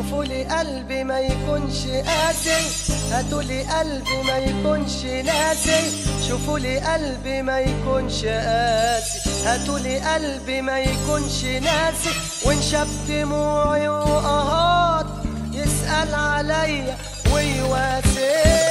شوفولي قلبي ما يكونش قاسي، هاتولي قلبي ما يكونش ناسي. شوفولي قلبي ما يكونش قاسي، هاتولي قلبي ما يكونش ناسي. وإن شاف دموعي وقهات يسأل عليا ويواسي.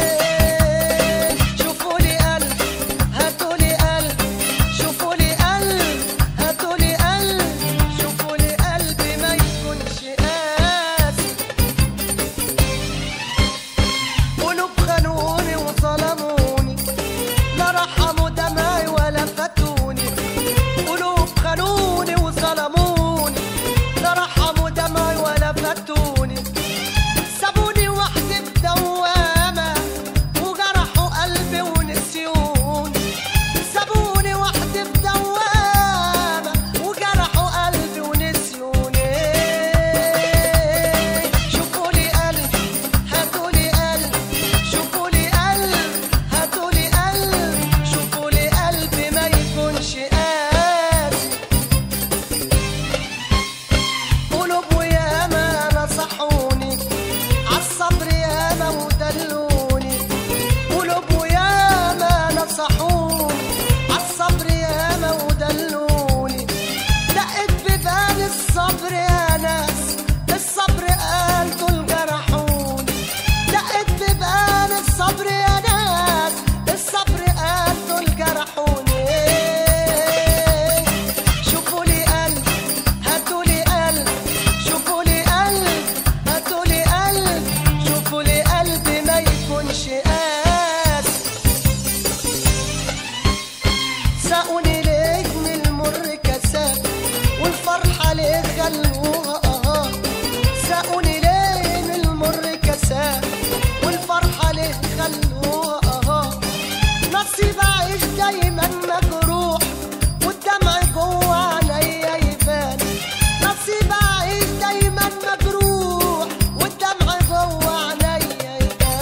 ساقوني ليك من المر كاسات والفرحة ليه خلوها ساقوني ليه من المر كاسات والفرحة ليه خلوها نصيب أعيش دايما مجروح والدمع جوه عينيا يبان. نصيب أعيش دايما مجروح والدمع جوه عينيا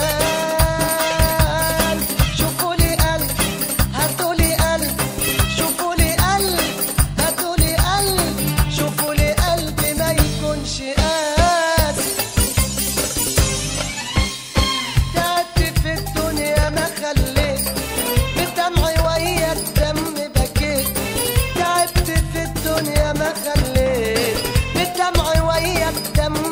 يبان. شوفولي قلب هاتولي قلب، شوفولي قلب هاتولي قلب، شوفولي قلبي ما يكونش قاسي. تعبت في الدنيا ما خليت بدمعي ويا الدم بكيت. تعبت في الدنيا ما خليت بدمعي ويا الدم